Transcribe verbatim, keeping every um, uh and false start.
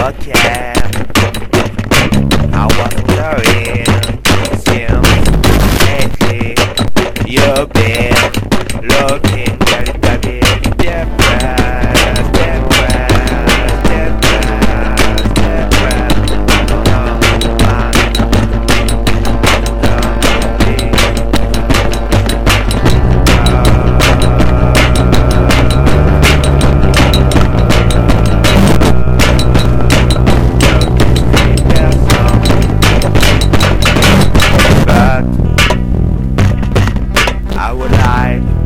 But yeah, I was wondering, since lately you've been looking very, very depressed, depressed, depressed, depressed. Oh, man. But I would like